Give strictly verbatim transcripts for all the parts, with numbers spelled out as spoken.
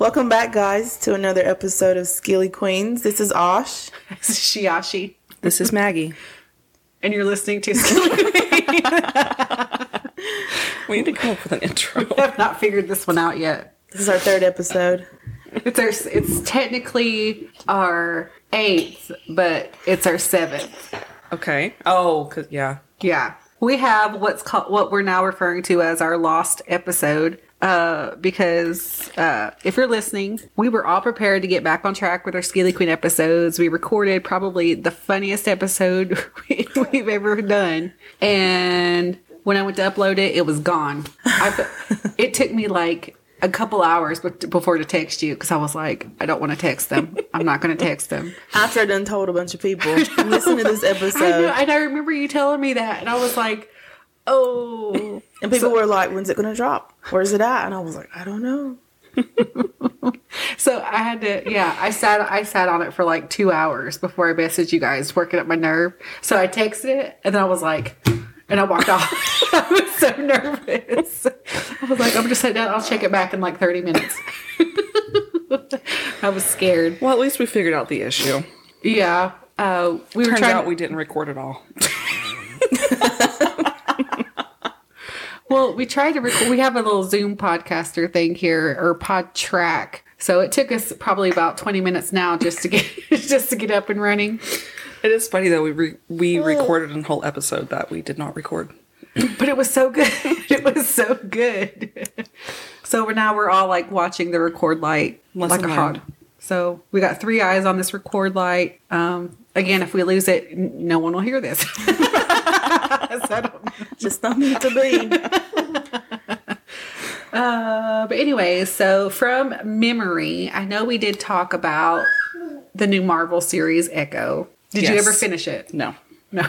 Welcome back, guys, to another episode of Skilly Queens. This is Osh. This is Shiashi. This is Maggie. And you're listening to Skilly Queens. We need to come up with an intro. We have not figured this one out yet. This is our third episode. It's our. It's technically our eighth, but it's our seventh. Okay. Oh, cause yeah. Yeah. We have what's called what we're now referring to as our lost episode. Uh, because uh, if you're listening, we were all prepared to get back on track with our Skilly Queen episodes. We recorded probably the funniest episode we've ever done, and when I went to upload it, it was gone. I, it took me like a couple hours before to text you because I was like, I don't want to text them. I'm not going to text them. After I done told a bunch of people, listen to this episode. I know, and I remember you telling me that, and I was like, oh. And people so, were like, when's it going to drop? Where's it at? And I was like, I don't know. So I had to, yeah, I sat, I sat on it for like two hours before I messaged you guys, working up my nerve. So I texted it, and then I was like, and I walked off. I was so nervous. I was like, I'm just sitting down. I'll check it back in like thirty minutes. I was scared. Well, at least we figured out the issue. Yeah. Uh, we Turns were trying out to, we didn't record at all. Well, we tried to record. We have a little Zoom podcaster thing here, or pod track. So it took us probably about twenty minutes now just to get just to get up and running. It is funny though. We re- we recorded a whole episode that we did not record, but it was so good. It was so good. So we're now we're all like watching the record light Lesson like a hog. So we got three eyes on this record light. Um, again, if we lose it, n- no one will hear this. So Just not meant to be. Uh, but anyways, so from memory, I know we did talk about the new Marvel series Echo. Did Yes. you ever finish it? No. No.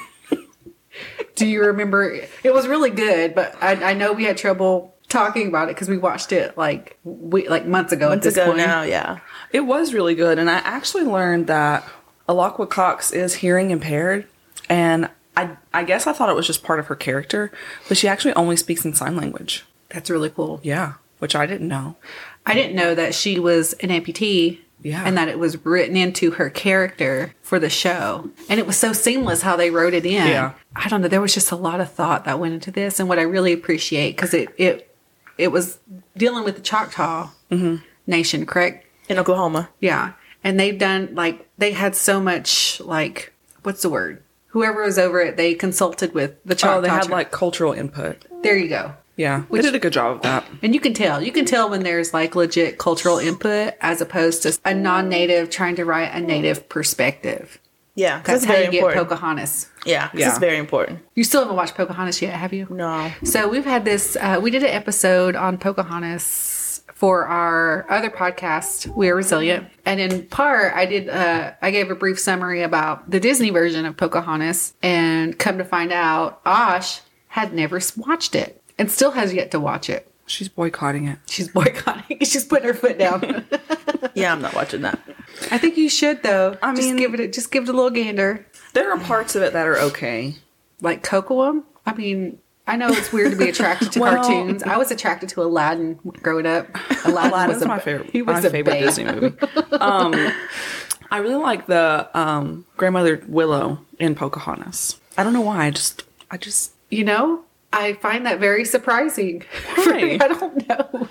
Do you remember? It was really good, but I, I know we had trouble talking about it because we watched it like we, like months ago. Months at this ago point. now, yeah. It was really good, and I actually learned that Alaqua Cox is hearing impaired, and I I guess I thought it was just part of her character, but she actually only speaks in sign language. That's really cool. Yeah, which I didn't know. I didn't know that she was an amputee. Yeah. And that it was written into her character for the show. And it was so seamless how they wrote it in. Yeah. I don't know. There was just a lot of thought that went into this. And what I really appreciate, because it, it, it was dealing with the Choctaw Mm-hmm. Nation, correct? In Oklahoma. Yeah. And they've done, like, they had so much, like, what's the word? Whoever was over it, they consulted with the Choctaw. Oh, they had tribe. like cultural input. There you go. Yeah, Which- they did a good job of that. And you can tell. You can tell when there's like legit cultural input as opposed to a non-native trying to write a native perspective. Yeah, That's that's how very you get important. Pocahontas. Yeah, this Yeah. is very important. You still haven't watched Pocahontas yet, have you? No. So we've had this, uh, we did an episode on Pocahontas for our other podcast, We're Resilient. And in part, I did, uh, I gave a brief summary about the Disney version of Pocahontas. And come to find out, Osh had never watched it and still has yet to watch it. She's boycotting it. She's boycotting. She's putting her foot down. Yeah, I'm not watching that. I think you should though. I just mean- give it a, just give it a little gander. There are parts of it that are okay. Like Cocoa. I mean, I know it's weird to be attracted to Well- cartoons. I was attracted to Aladdin growing up. Aladdin Aladdin's was a, my favorite. He was my a favorite babe. Disney movie. Um, I really like the um, grandmother Willow in Pocahontas. I don't know why. I just, I just. You know, I find that very surprising. Why? I don't know.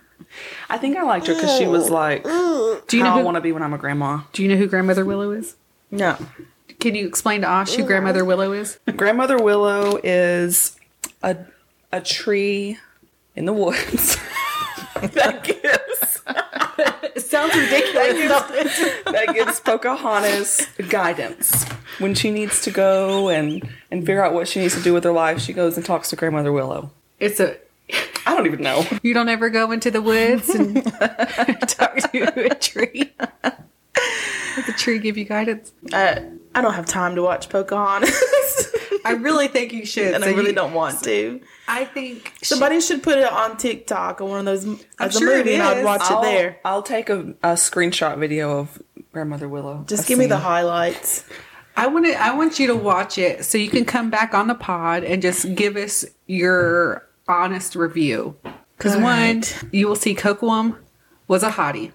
I think I liked her because she was like, Do you how know I who, want to be when I'm a grandma. Do you know who Grandmother Willow is? No. Can you explain to Osh who Grandmother Willow is? Grandmother Willow is a a tree in the woods that gives It sounds ridiculous. that gives Pocahontas guidance when she needs to go and and figure out what she needs to do with her life. She goes and talks to Grandmother Willow. It's a. I don't even know. You don't ever go into the woods and talk to a tree. Does the tree give you guidance? I, I don't have time to watch Pocahontas. I really think you should. and So I really you- don't want to. I think Somebody should put it on TikTok or one of those as a sure it movie, and I'd is. watch I'll, it there. I'll take a, a screenshot video of Grandmother Willow. Just a give me the scene. highlights. I want to. I want you to watch it so you can come back on the pod and just give us your honest review. Because All one, right. you will see Kocoum was a hottie.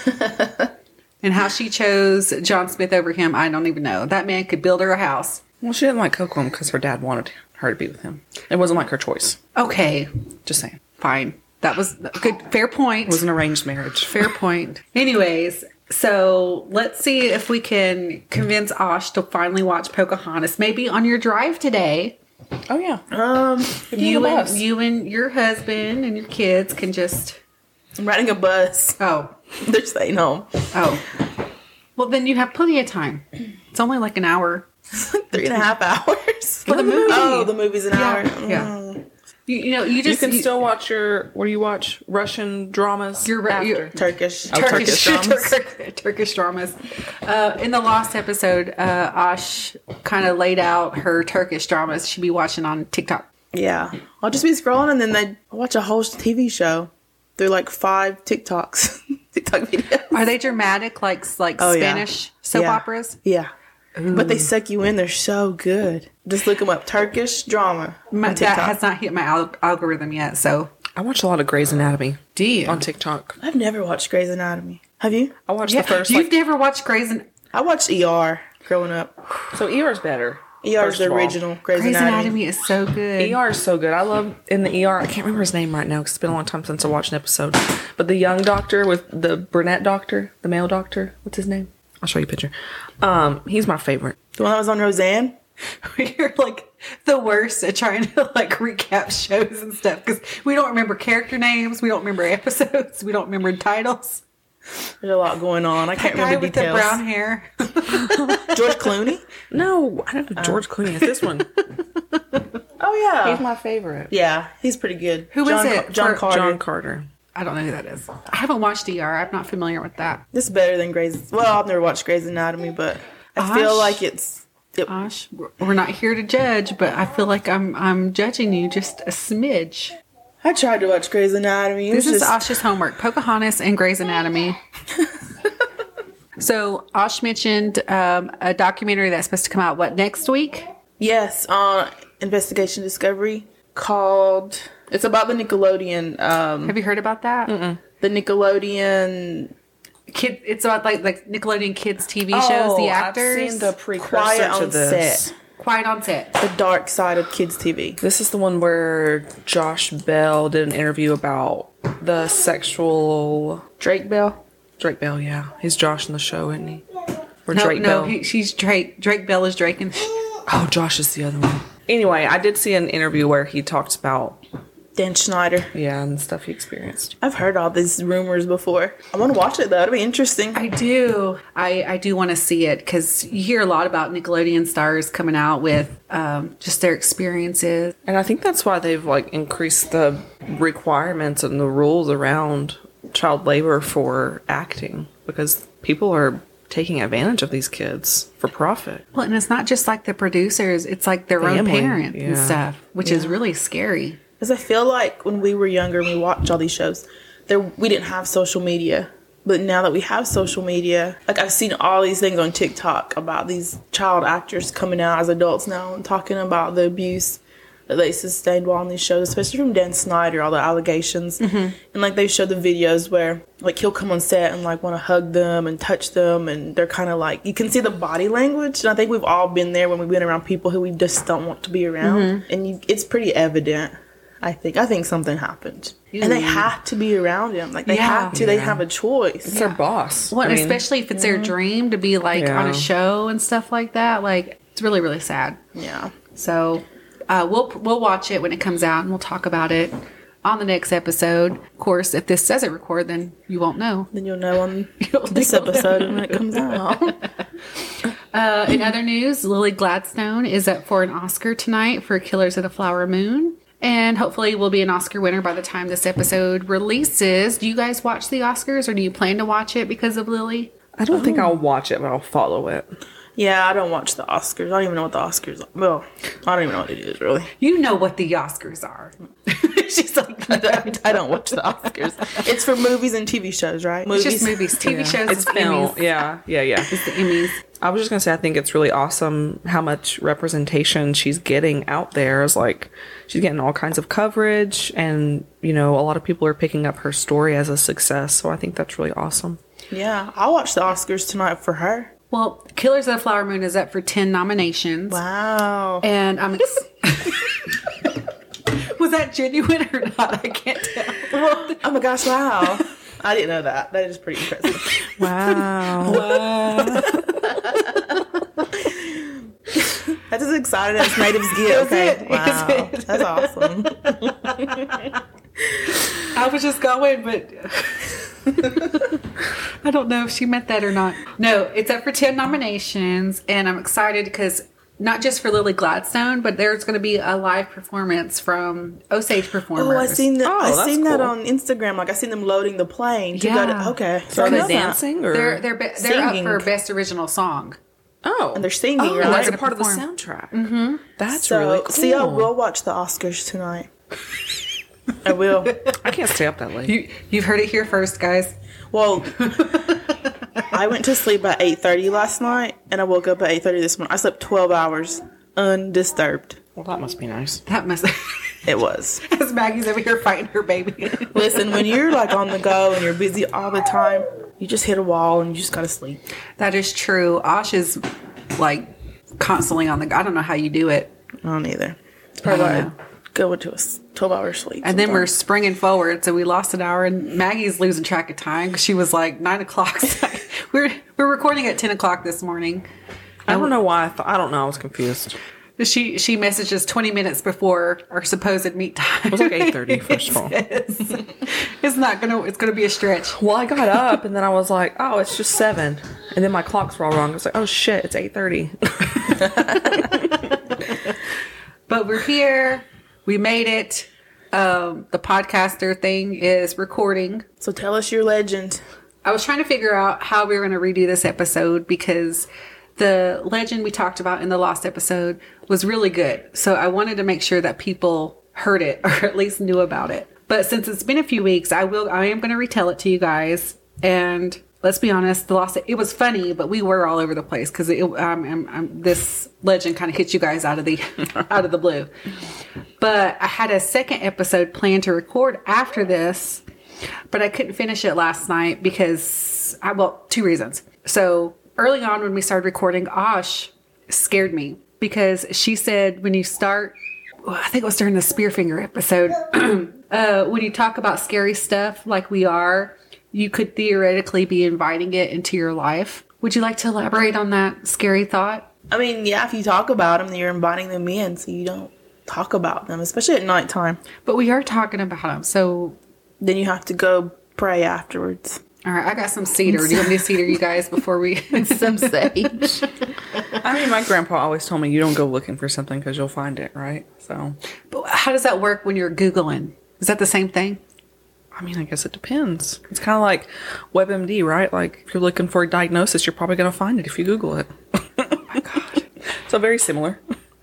And how she chose John Smith over him, I don't even know. That man could build her a house. Well, she didn't like Coquitlam because her dad wanted her to be with him. It wasn't like her choice. Okay, Just saying. fine. That was a good, fair point. It was an arranged marriage. Fair point. Anyways, so let's see if we can convince Osh to finally watch Pocahontas. Maybe on your drive today, Oh, yeah. Um, you and bus. you and your husband and your kids can just. I'm riding a bus. Oh, They're staying home. oh. Well, then you have plenty of time. It's only like an hour. Three and a half hours. For the movie. Oh, the movie's an Yeah, hour. yeah. Mm. You, you know, you You just can you- still watch your, what do you watch? Russian dramas? You're right. after. You're- Turkish. Oh, Turkish, Turkish dramas. Turkish, Turkish dramas. Uh, in the last episode, uh, Osh kind of laid out her Turkish dramas she'd be watching on TikTok. Yeah. I'll just be scrolling and then they watch a whole T V show through like five TikToks. TikTok videos. Are they dramatic, like like Oh, yeah. Spanish soap Yeah. operas? Yeah. But they suck you in. They're so good. Just look them up. Turkish drama. My, on that TikTok. has not hit my al- algorithm yet. So, I watch a lot of Grey's Anatomy do you? on TikTok. I've never watched Grey's Anatomy. Have you? I watched Yeah, the first, you've like, never watched Grey's An- I watched E R growing up. so E R is better. E R is first the of all. original Grey's, Grey's Anatomy. Anatomy is so good. E R is so good. I love in the E R. I can't remember his name right now because it's been a long time since I watched an episode. But the young doctor with the brunette doctor, the male doctor, what's his name? I'll show you a picture. Um, he's my favorite. The one that was on Roseanne? We're like the worst at trying to like recap shows and stuff because we don't remember character names, we don't remember episodes, we don't remember titles. There's a lot going on. I can't Guy remember with the details. brown hair. George Clooney? No, I don't know. George Clooney is this one. Oh, yeah. He's my favorite. Yeah, he's pretty good. Who is John, it? John For- Carter. John Carter. I don't know who that is. I haven't watched E R. I'm not familiar with that. This is better than Grey's. Well, I've never watched Grey's Anatomy, but I feel Osh? like it's. It, Gosh, we're we're not here to judge, but I feel like I'm I'm judging you just a smidge. I tried to watch Grey's Anatomy. It This was is just, Osh's homework: Pocahontas and Grey's Anatomy. So Osh mentioned um, a documentary that's supposed to come out what next week? yes, on Investigation Discovery called. It's about the Nickelodeon. Um, Have you heard about that? the Nickelodeon Kid, it's about like like Nickelodeon kids T V shows. The actors, Oh, I've seen the Quiet precursor on to this. Set. Quiet on Set. The dark side of kids T V. This is the one where Josh Bell did an interview about the sexual Drake Bell. Drake Bell. Yeah, he's Josh in the show, isn't he? Or No, Drake no, Bell. he, she's Drake. Drake Bell is Drake, and Oh, Josh is the other one. Anyway, I did see an interview where he talked about Dan Schneider. yeah and stuff he experienced. I've heard all these rumors before. I want to watch it though. It'll be interesting. I do. I, I do want to see it because you hear a lot about Nickelodeon stars coming out with um, just their experiences. And I think that's why they've like increased the requirements and the rules around child labor for acting because people are taking advantage of these kids for profit. Well, and it's not just like the producers; it's like their own Family, parents and yeah. stuff, which is really scary. Because I feel like when we were younger and we watched all these shows, there we didn't have social media. But now that we have social media, like I've seen all these things on TikTok about these child actors coming out as adults now and talking about the abuse that they sustained while on these shows, especially from Dan Snyder, all the allegations. Mm-hmm. And like they show the videos where like he'll come on set and like want to hug them and touch them, and they're kind of like, you can see the body language. And I think we've all been there when we've been around people who we just don't want to be around. Mm-hmm. And you, it's pretty evident. I think. I think something happened. And they have to be around him. Like, they Yeah. have to. They Yeah. have a choice. It's their boss. Well, I and mean, especially if it's their dream to be like on Yeah. a show and stuff like that. Like, it's really, really sad. Yeah. So uh, we'll we'll watch it when it comes out, and we'll talk about it on the next episode. Of course, if this doesn't record, then you won't know. Then you'll know on You'll this know. episode when it comes out. Uh, in other news, Lily Gladstone is up for an Oscar tonight for Killers of the Flower Moon. And hopefully will be an Oscar winner by the time this episode releases. Do you guys watch the Oscars, or do you plan to watch it because of Lily? I don't think I'll watch it, but I'll follow it. Yeah, I don't watch the Oscars. I don't even know what the Oscars are. Well, I don't even know what it is, really. You know what the Oscars are. She's like, I don't, I don't watch the Oscars. It's for movies and T V shows, right? it's just movies, T V Yeah. shows, It's it's film. Emmys. Yeah, yeah, yeah. It's the Emmys. I was just gonna say, I think it's really awesome how much representation she's getting out there. It's like she's getting all kinds of coverage, and you know, a lot of people are picking up her story as a success. So I think that's really awesome. Yeah, I'll watch the Oscars tonight for her. Well, Killers of the Flower Moon is up for ten nominations. Wow. And I'm ex- Was that genuine or not? I can't tell. Well, oh my gosh, wow. I didn't know that. That is pretty impressive. Wow. That's as excited as natives get. Okay. it. Wow. Is it? That's awesome. I was just going, but I don't know if she meant that or not. No, it's up for ten nominations, and I'm excited because not just for Lily Gladstone, but there's going to be a live performance from Osage performers. Oh, I seen that. Oh, I that's seen that cool. on Instagram. Like I seen them loading the plane to go Yeah. to. Okay, So I are they know that. dancing or They're they're be- they're up Singing. for best original song. oh, And they're singing, Oh, right? that's a They're part of the perform. soundtrack. Mm-hmm. That's So really cool. see, I will watch the Oscars tonight. I will. I can't stay up that late. You you've heard it here first, guys. Well, I went to sleep at eight thirty last night, and I woke up at eight thirty this morning. I slept twelve hours undisturbed. Well, that must be nice. That must. It was. As Maggie's over here fighting her baby. Listen, when you're like on the go and you're busy all the time, you just hit a wall and you just gotta sleep. That is true. Osh is like constantly on the go. I don't know how you do it. I don't either. It's probably I why don't I go into a twelve hour sleep. And then we're sometimes. springing forward, so we lost an hour, and Maggie's losing track of time because she was like nine o'clock. we're we're recording at ten o'clock this morning. I don't know why. I thought. I don't know. I was confused. She she messages twenty minutes before our supposed meet time. It was like eight thirty. First of all. it's, it's not gonna. It's gonna be a stretch. Well, I got up and then I was like, "Oh, it's just seven," and then my clocks were all wrong. I was like, "Oh shit, it's eight thirty." But we're here. We made it. Um, the podcaster thing is recording. So tell us your legend. I was trying to figure out how we were going to redo this episode because the legend we talked about in the Lost episode was really good. So I wanted to make sure that people heard it or at least knew about it. But since it's been a few weeks, I will. I am going to retell it to you guys. And let's be honest, the Lost. It was funny, but we were all over the place because um, um, um, this legend kind of hit you guys out of the out of the blue. But I had a second episode planned to record after this. But I couldn't finish it last night because, I, well, two reasons. So early on when we started recording, Osh scared me because she said when you start, well, I think it was during the Spearfinger episode, uh, when you talk about scary stuff like we are, you could theoretically be inviting it into your life. Would you like to elaborate on that scary thought? I mean, yeah, if you talk about them, then you're inviting them in, so you don't talk about them, especially at nighttime. But we are talking about them, so... Then you have to go pray afterwards. All right, I got some cedar. Do you want me to cedar you guys before we... Some sage. I mean, my grandpa always told me you don't go looking for something because you'll find it, right? So, But how does that work when you're Googling? Is that the same thing? I mean, I guess it depends. It's kind of like WebMD, right? Like, if you're looking for a diagnosis, you're probably going to find it if you Google it. Oh my God. So, very similar.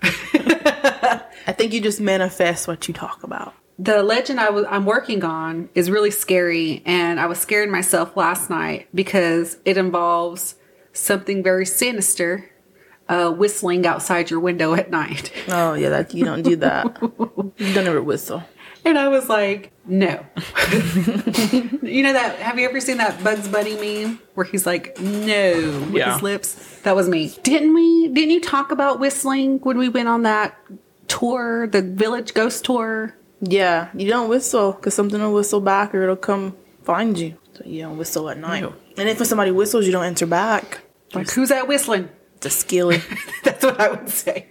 I think you just manifest what you talk about. The legend I was, I'm working on is really scary, and I was scaring myself last night because it involves something very sinister, uh, whistling outside your window at night. Oh, yeah, that you don't do that. You don't ever whistle. And I was like, no. You know that, have you ever seen that Bugs Bunny meme where he's like, no, with Yeah. his lips? That was me. Didn't we, didn't you talk about whistling when we went on that tour, the Village Ghost Tour? Yeah, you don't whistle because something will whistle back or it'll come find you. So you don't whistle at night. Ew. And if somebody whistles, you don't answer back. Like, who's that whistling? It's a skilly. That's what I would say.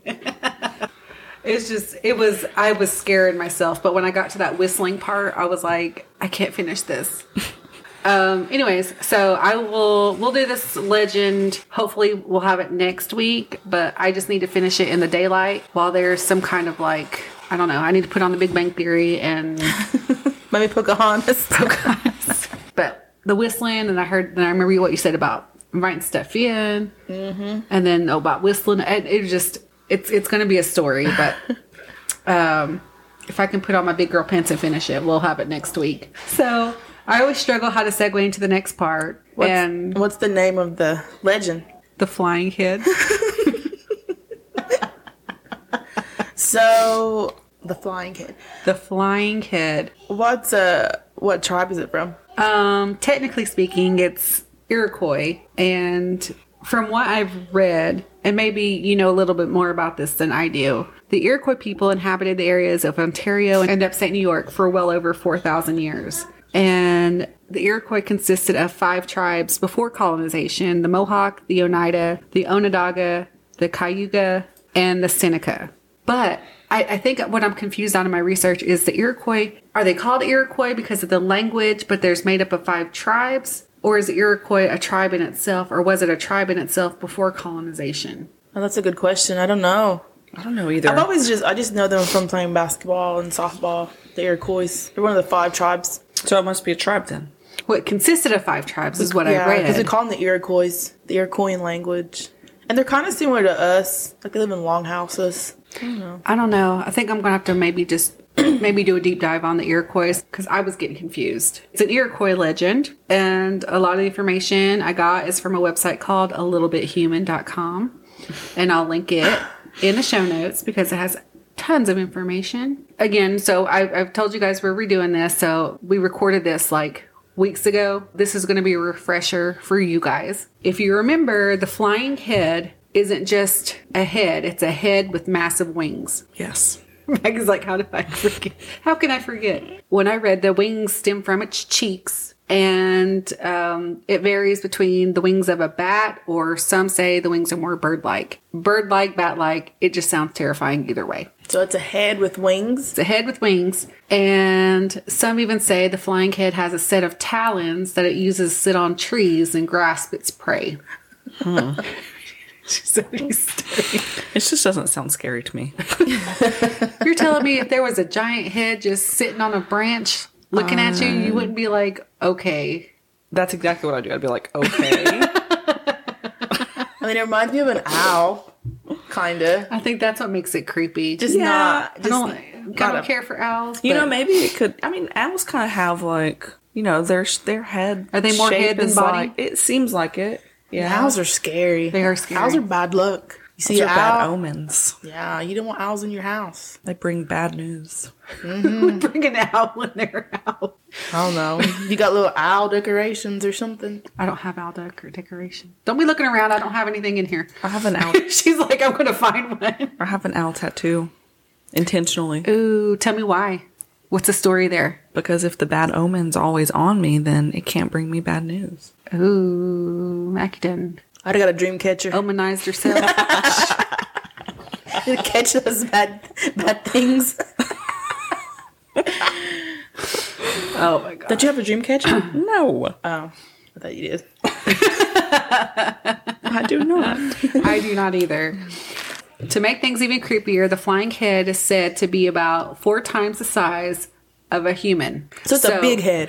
It's just, it was, I was scared myself. But when I got to that whistling part, I was like, I can't finish this. um, anyways, so I will, we'll do this legend. Hopefully we'll have it next week. But I just need to finish it in the daylight while there's some kind of like, I don't know. I need to put on the Big Bang Theory and Maybe Pocahontas. Pocahontas. But the whistling, and I heard, and I remember what you said about inviting stuff in, mm-hmm. and then oh, about whistling. And it just, it's it's going to be a story, but um, If I can put on my big girl pants and finish it, we'll have it next week. So I always struggle how to segue into the next part. What's, and what's the name of the legend? the flying head. So the flying head. The flying head. What's uh what tribe is it from? Um, technically speaking, it's Iroquois. And from what I've read, and maybe you know a little bit more about this than I do, the Iroquois people inhabited the areas of Ontario and upstate New York for well over four thousand years. And the Iroquois consisted of five tribes before colonization: the Mohawk, the Oneida, the Onondaga, the Cayuga, and the Seneca. But I, I think what I'm confused on in my research is the Iroquois, are they called Iroquois because of the language, but there's made up of five tribes? Or is the Iroquois a tribe in itself, or was it a tribe in itself before colonization? Oh, that's a good question. I don't know. I don't know either. I've always just I just know them from playing basketball and softball. The Iroquois. They're one of the five tribes. So it must be a tribe then. What consisted of five tribes is what yeah, I read. because they call them the Iroquois, the Iroquoian language, and they're kind of similar to us. Like they live in longhouses. I don't know. I don't know. I think I'm going to have to maybe just maybe do a deep dive on the Iroquois because I was getting confused. It's an Iroquois legend, and a lot of the information I got is from a website called a little bit human dot com, and I'll link it in the show notes because it has tons of information. Again, so I, I've told you guys we're redoing this, so we recorded this like weeks ago. This is going to be a refresher for you guys. If you remember, the flying head isn't just a head, it's a head with massive wings. Yes. Meg's like, how did I forget? How can I forget? When I read, the wings stem from its cheeks, and um, it varies between the wings of a bat, or some say the wings are more bird-like. Bird-like, bat-like, it just sounds terrifying either way. So it's a head with wings. It's a head with wings, and some even say the flying head has a set of talons that it uses to sit on trees and grasp its prey. Hmm. So It just doesn't sound scary to me. You're telling me if there was a giant head just sitting on a branch looking at you, you wouldn't be like, okay. That's exactly what I do. I'd be like, okay. I mean, it reminds me of an owl, kind of. I think that's what makes it creepy. Just Yeah, not. I Just don't, I not don't a- care for owls. You but know, maybe it could. I mean, owls kind of have like, you know, their their head. Are they more shape head than is body? Like, it seems like it. Yeah. Owls are scary. They are scary. Owls are bad luck. You see Those an are bad owl? omens. Yeah, you don't want owls in your house. They bring bad news. would bring an owl in their house. I don't know. You got little owl decorations or something? I don't have owl duck or decoration. Don't be looking around. I don't have anything in here. I have an owl. She's like, I'm going to find one. I have an owl tattoo, intentionally, Ooh, tell me why. What's the story there? because if the bad omen's always on me, then it can't bring me bad news. Ooh, Mackie done I got a dream catcher. omanized herself. To catch those bad bad things. Oh my god. Don't you have a dream catcher? No, Oh, I thought you did. I do not. I do not either. To make things even creepier, the flying head is said to be about four times the size of a human. So it's a big head.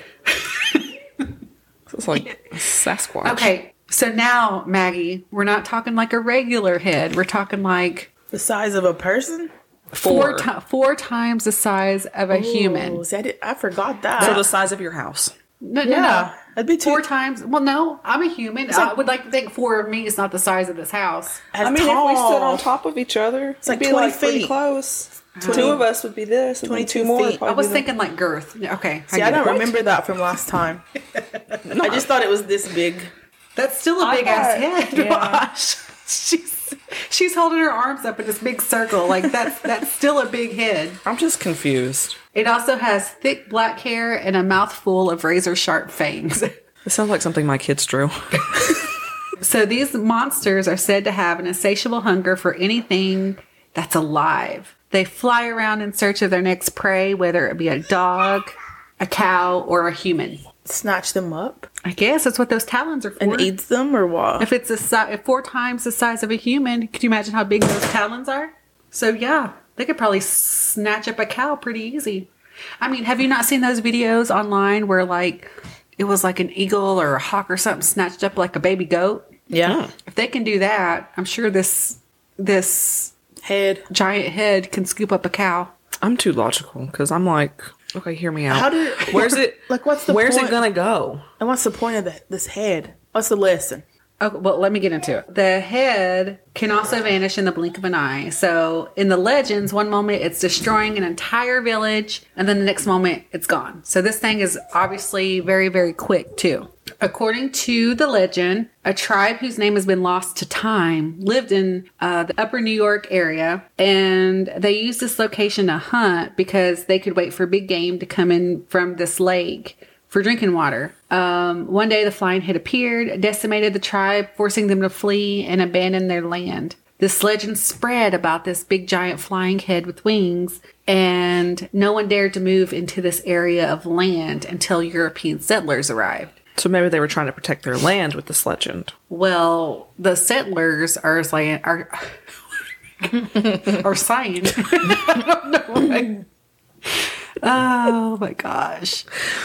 It's like a Sasquatch. Okay, so now, Maggie, we're not talking like a regular head. We're talking like The size of a person? four, Four. ti- four times the size of a Oh, human. see, I, did, I forgot that. So the size of your house. No, no, yeah, no. that'd be too. Four times. Well, no, I'm a human. I would like to think four of me is not the size of this house. As I mean, tall. if we stood on top of each other, it's like be twenty like pretty feet. close. twenty Two of us would be this, and then twenty-two two more. would feet. probably I was be thinking like girth. Okay. See, I get don't it. remember that from last time. I just thought it was this big. That's still a I big ass thought- head. yeah. Gosh. She's she's holding her arms up in this big circle. Like that's that's still a big head. the- I'm just confused. It also has thick black hair and a mouthful of razor sharp fangs. It sounds like something my kids drew. So these monsters are said to have an insatiable hunger for anything that's alive. They fly around in search of their next prey, whether it be a dog, a cow, or a human. Snatch them up I guess that's what those talons are for. and eats them, or what? If it's a si- if four times the size of a human, could you imagine how big those talons are? So yeah, they could probably snatch up a cow pretty easy. I mean, have you not seen those videos online where like it was like an eagle or a hawk or something snatched up like a baby goat? Yeah. If they can do that, I'm sure this this Head. giant head can scoop up a cow. I'm too logical because I'm like, okay, hear me out. How did Where's it? Like, what's the Where's point? it gonna go? And what's the point of that? This head? What's the lesson? Okay, well, let me get into it. The head can also vanish in the blink of an eye. So in the legends, one moment it's destroying an entire village, and then the next moment it's gone. So this thing is obviously very, very quick too. According to the legend, a tribe whose name has been lost to time lived in uh, the upper New York area, and they used this location to hunt because they could wait for big game to come in from this lake for drinking water. Um, one day the flying head appeared, decimated the tribe, forcing them to flee and abandon their land. This legend spread about this big giant flying head with wings, and no one dared to move into this area of land until European settlers arrived. So maybe they were trying to protect their land with this legend. Well, the settlers are saying, are, are saying, I don't know. Oh my gosh.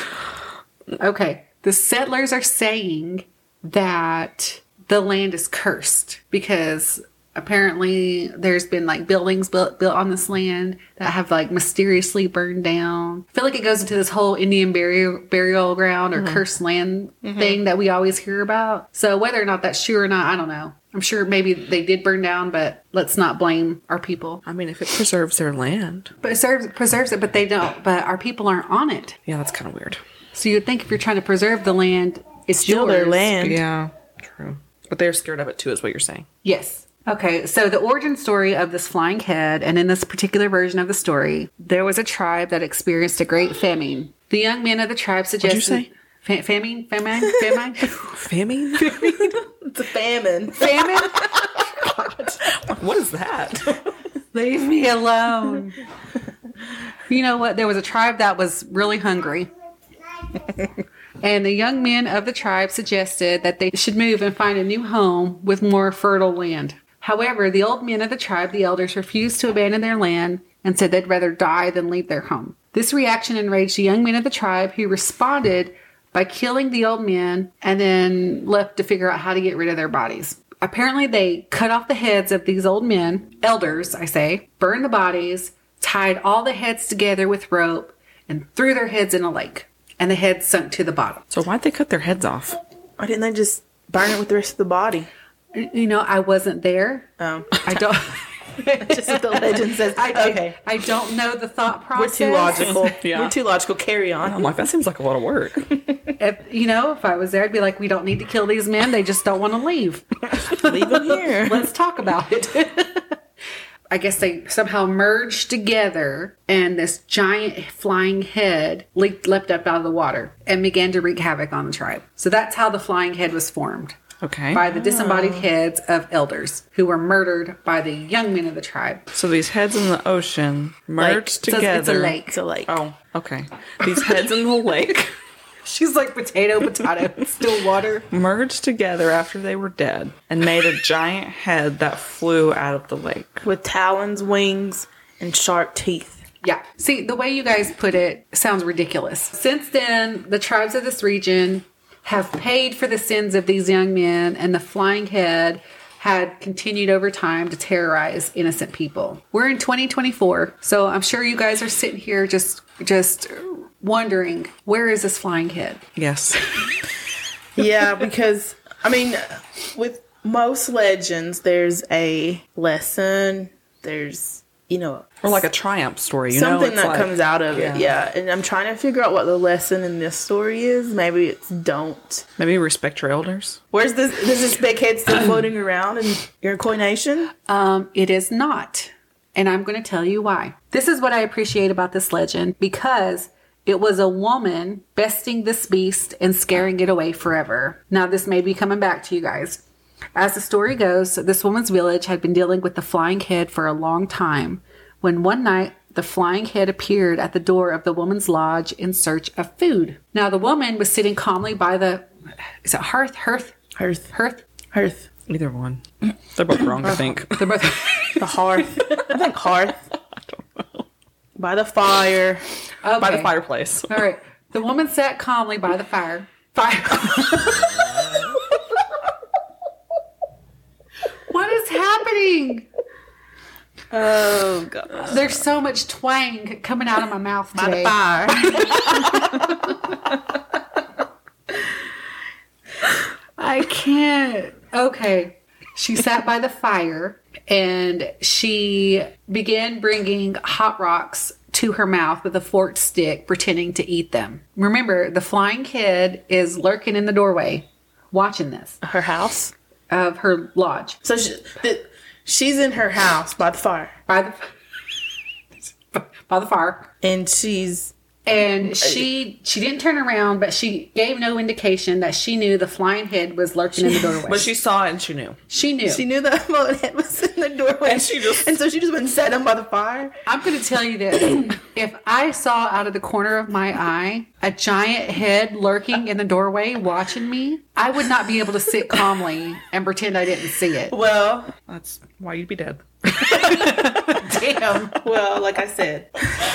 Okay, the settlers are saying that the land is cursed because apparently there's been like buildings built built on this land that have like mysteriously burned down. I feel like it goes into this whole Indian burial burial ground or mm-hmm. cursed land mm-hmm. thing that we always hear about. So whether or not that's true or not, I don't know. I'm sure maybe they did burn down, but let's not blame our people. I mean, if it preserves their land. But it serves, preserves it, but they don't. But our people aren't on it. Yeah, that's kind of weird. So you'd think if you're trying to preserve the land, it's still yours. their land. Yeah, true. But they're scared of it too, is what you're saying. Yes. Okay, so the origin story of this flying head, and in this particular version of the story, there was a tribe that experienced a great famine. The young men of the tribe suggested... What'd you say? Fa- famine? Famine? Famine? Famine? It's a famine. Famine? God. What is that? Leave me alone. You know what? There was a tribe that was really hungry. And the young men of the tribe suggested that they should move and find a new home with more fertile land. However, the old men of the tribe, the elders, refused to abandon their land and said they'd rather die than leave their home. This reaction enraged the young men of the tribe, who responded by killing the old men and then left to figure out how to get rid of their bodies. Apparently, they cut off the heads of these old men, elders, I say, burned the bodies, tied all the heads together with rope, and threw their heads in a lake. And the heads sunk to the bottom. So why'd they cut their heads off? Why didn't they just burn it with the rest of the body? You know, I wasn't there. Um, I don't... Just what the legend says. I, Okay. I don't know the thought We're process. too logical. Yeah. We're too logical. Carry on. I'm like, that seems like a lot of work. If, you know, if I was there, I'd be like, we don't need to kill these men. They just don't want to leave. Leave them here. Let's talk about it. I guess they somehow merged together, and this giant flying head leaped, leapt up out of the water and began to wreak havoc on the tribe. So that's how the flying head was formed. Okay. By the disembodied heads of elders who were murdered by the young men of the tribe. So these heads in the ocean merged Lake. together. It's a lake. It's a lake. Oh, okay. These heads in the lake She's like potato, potato, still water. merged together after they were dead and made a giant head that flew out of the lake. With talons, wings, and sharp teeth. Yeah. See, the way you guys put it sounds ridiculous. Since then, the tribes of this region have paid for the sins of these young men, and the flying head had continued over time to terrorize innocent people. We're in twenty twenty-four, so I'm sure you guys are sitting here just just wondering, where is this flying head? Yes. Yeah, because, I mean, with most legends, there's a lesson, there's, you know... Or like a triumph story, you something know? Something that like, comes out of yeah. it, yeah. And I'm trying to figure out what the lesson in this story is. Maybe it's don't. Maybe respect your elders. Where's this? Is this big head still floating around in Iroquois Nation? Um, it is not. And I'm going to tell you why. This is what I appreciate about this legend, because it was a woman besting this beast and scaring it away forever. Now, this may be coming back to you guys. As the story goes, this woman's village had been dealing with the flying head for a long time, when one night the flying head appeared at the door of the woman's lodge in search of food. Now, the woman was sitting calmly by the... Is it hearth? Hearth? Hearth. Hearth? Hearth. Either one. They're both wrong, I think. They're both... The hearth. I think hearth. I don't know. By the fire. Okay. By the fireplace. All right. The woman sat calmly by the fire. Fire. What is happening? Oh, God. There's so much twang coming out of my mouth By today. the fire. I can't. Okay. She sat by the fire and she began bringing hot rocks to her mouth with a forked stick, pretending to eat them. Remember, the flying kid is lurking in the doorway, watching this Her house. of her lodge. So she, the, she's in her house by the fire. By the by the fire. And she's... And she she didn't turn around, but she gave no indication that she knew the flying head was lurking in the doorway. But she saw it and she knew. She knew. She knew that floating head was in the doorway. And she just- And so she just went and sat down by the fire. I'm going to tell you this. If I saw out of the corner of my eye a giant head lurking in the doorway watching me, I would not be able to sit calmly and pretend I didn't see it. Well, That's why you'd be dead. Damn. well, like I said.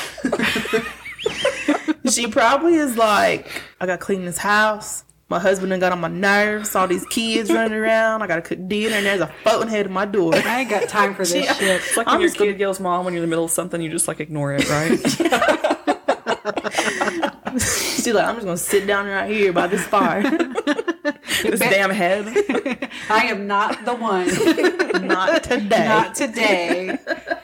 She probably is like, I gotta clean this house. My husband done got on my nerves. All these kids running around. I gotta cook dinner, and there's a floating head in my door. I ain't got time for this She- shit. It's like I'm when your just gonna- kid yells mom when you're in the middle of something, you just like ignore it, right? She's like, I'm just gonna sit down right here by this fire. This damn head. I am not the one. Not today. Not today.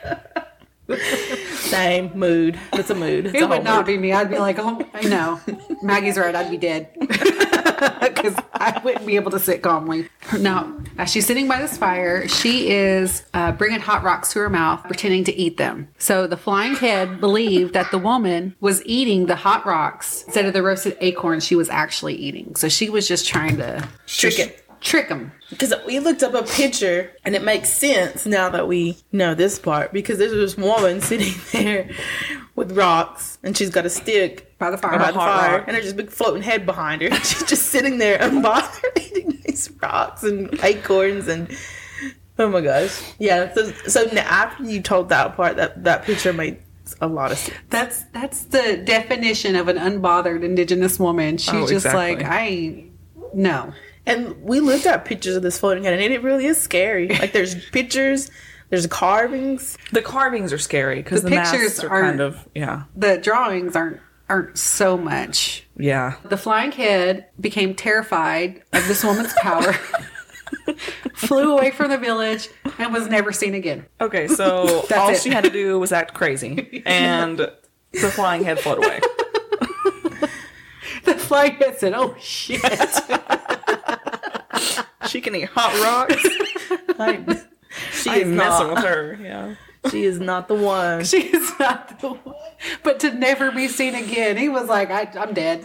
Same mood. It's a mood. It's It a whole would not mood. be me. I'd be like, oh, I know. Maggie's right. I'd be dead. Because I wouldn't be able to sit calmly. Now, as she's sitting by this fire, she is uh, bringing hot rocks to her mouth, pretending to eat them. So the flying head believed that the woman was eating the hot rocks instead of the roasted acorns she was actually eating. So she was just trying to Trick it. trick them. Because we looked up a picture, and it makes sense now that we know this part. Because there's this woman sitting there with rocks, and she's got a stick By the fire. by the hot fire, rock. and there's this big floating head behind her. And she's just sitting there unbothered eating these rocks and acorns, and oh my gosh, yeah. So, so now after you told that part, that that picture made a lot of sense. That's that's the definition of an unbothered indigenous woman. She's Oh, just exactly. like, I ain't, no. And we looked at pictures of this floating head, and it really is scary. Like, there's pictures, there's carvings. The carvings are scary because The the, pictures masks are aren't- kind of, yeah. The drawings aren't aren't so much. Yeah. The flying head became terrified of this woman's power, flew away from the village, and was never seen again. Okay, so That's all it. she had to do was act crazy, and the flying head float away. The flying head said, "Oh shit." She can eat hot rocks. Like, she I is ain't messing not. with her. Yeah. She is not the one. She is not the one. But to never be seen again, he was like, I, I'm dead.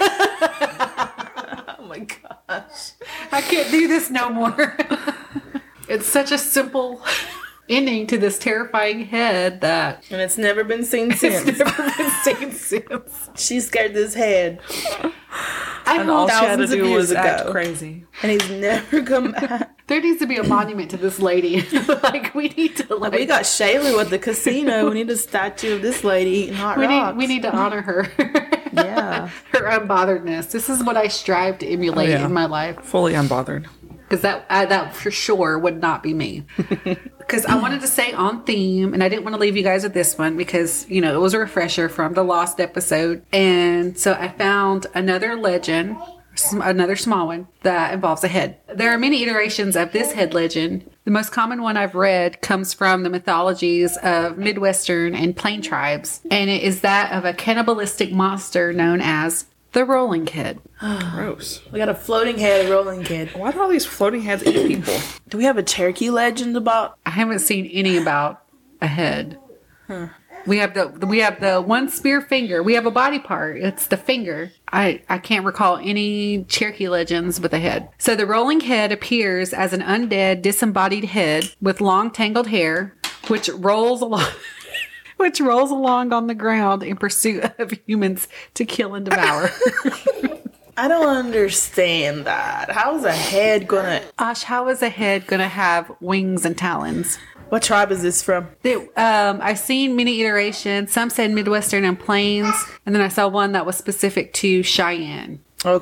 Oh my gosh. I can't do this no more. It's such a simple ending to this terrifying head that And it's never been seen it's since. never been seen since. She scared this head, I And all hope she had to thousands of do years was act ago. crazy. and he's never come back. there needs to be a monument to this lady. Like, we need to, like, We got Shayla at the casino. We need a statue of this lady eating hot we rocks. need, we need to honor her. Yeah. Her unbotheredness. This is what I strive to emulate Oh, yeah. in my life. Fully unbothered. Because that I, that for sure would not be me. Because I wanted to stay on theme, and I didn't want to leave you guys with this one because, you know, it was a refresher from the Lost episode. And so I found another legend, sm- another small one, that involves a head. There are many iterations of this head legend. The most common one I've read comes from the mythologies of Midwestern and Plain tribes, and it is that of a cannibalistic monster known as the Rolling Head. Gross. We got a floating head, a rolling kid. Why do all these floating heads eat people? Do we have a Cherokee legend about? I haven't seen any about a head. We have the we have the one spear finger. We have a body part. It's the finger. I, I can't recall any Cherokee legends with a head. So the rolling head appears as an undead, disembodied head with long tangled hair, which rolls along which rolls along on the ground in pursuit of humans to kill and devour. I don't understand that. How is a head gonna? Ash, how is a head gonna have wings and talons? What tribe is this from? They, um, I've seen many iterations. Some said Midwestern and Plains, and then I saw one that was specific to Cheyenne. Okay.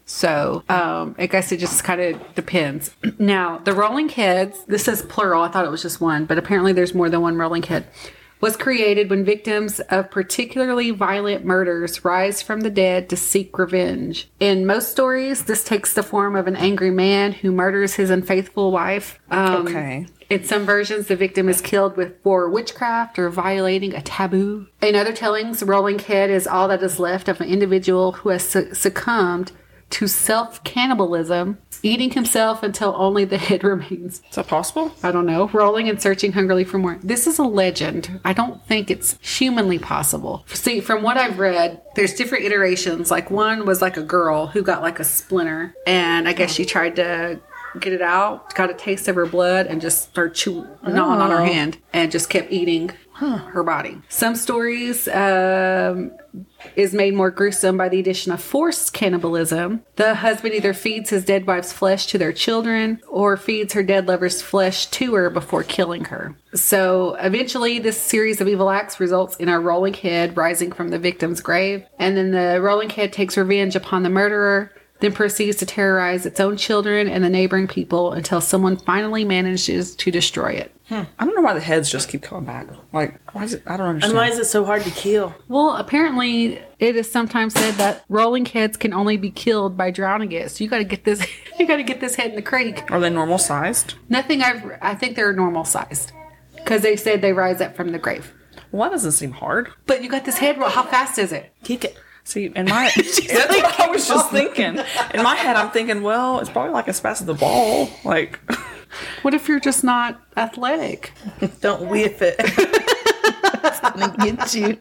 So um, I guess it just kind of depends. Now, the rolling heads, this is plural. I thought it was just one, but apparently there's more than one rolling head. Was created when victims of particularly violent murders rise from the dead to seek revenge. In most stories, this takes the form of an angry man who murders his unfaithful wife. Um, Okay. In some versions, the victim is killed with for witchcraft or violating a taboo. In other tellings, the rolling head is all that is left of an individual who has su- succumbed to self-cannibalism, eating himself until only the head remains. Is that possible? I don't know. Rolling and searching hungrily for more. This is a legend. I don't think it's humanly possible. See, from what I've read, there's different iterations. Like one was like a girl who got like a splinter, and I guess she tried to get it out, got a taste of her blood, and just started chewing, gnawing on her hand, and just kept eating her body. Some stories um, is made more gruesome by the addition of forced cannibalism. The husband either feeds his dead wife's flesh to their children or feeds her dead lover's flesh to her before killing her. So eventually this series of evil acts results in a rolling head rising from the victim's grave, and then the rolling head takes revenge upon the murderer, then proceeds to terrorize its own children and the neighboring people until someone finally manages to destroy it. Hmm. I don't know why the heads just keep coming back. Like, why is it? I don't understand. And why is it so hard to kill? Well, apparently it is sometimes said that rolling heads can only be killed by drowning it. So you got to get this, you got to get this head in the creek. Are they normal sized? Nothing I've, I think they're normal sized because they said they rise up from the grave. Well, that doesn't seem hard. But you got this head. How fast is it? Kick it. See, in my, that's what I was just thinking. In my head, I'm thinking, well, it's probably like as fast as the ball. Like, what if you're just not athletic? Don't whiff it. It's gonna get you.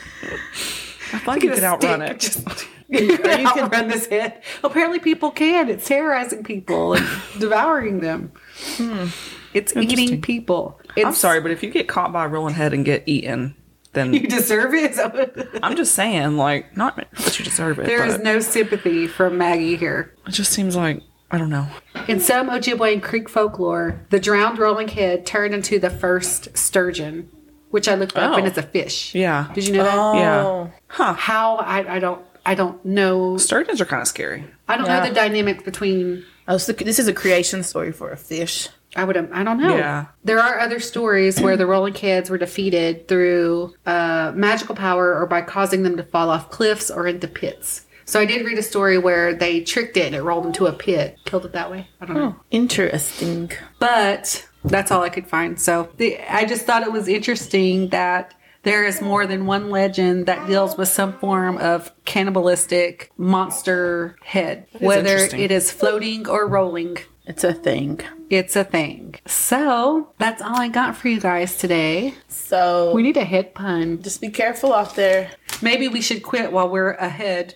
I thought you could outrun it. Just, you can outrun this head. Apparently, people can. It's terrorizing people and devouring them. Hmm. It's eating people. It's, I'm sorry, but if you get caught by a rolling head and get eaten, then you deserve it. I'm just saying, like, not that you deserve it. There but is no sympathy from Maggie here. It just seems like, I don't know. In some Ojibwe Creek folklore, the drowned rolling head turned into the first sturgeon, which I looked up Oh. and it's a fish. Yeah. Did you know that? Oh. Yeah. Huh. How I, I don't I don't know. Sturgeons are kind of scary. I don't Yeah. know the dynamics between. Oh, so this is a creation story for a fish. I would I don't know. Yeah. There are other stories where the rolling heads were defeated through uh, magical power or by causing them to fall off cliffs or into pits. So I did read a story where they tricked it and it rolled into a pit, killed it that way. I don't know. Interesting. But that's all I could find. So the, I just thought it was interesting that there is more than one legend that deals with some form of cannibalistic monster head. Whether interesting. it is floating or rolling, It's a thing. it's a thing. So that's all I got for you guys today. So We need a head pun. just be careful out there. Maybe we should quit while we're ahead.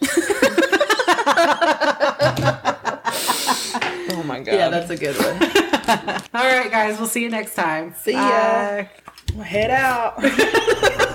Oh my god. Yeah, that's a good one. All right, guys. We'll see you next time. See ya. Bye. Head out.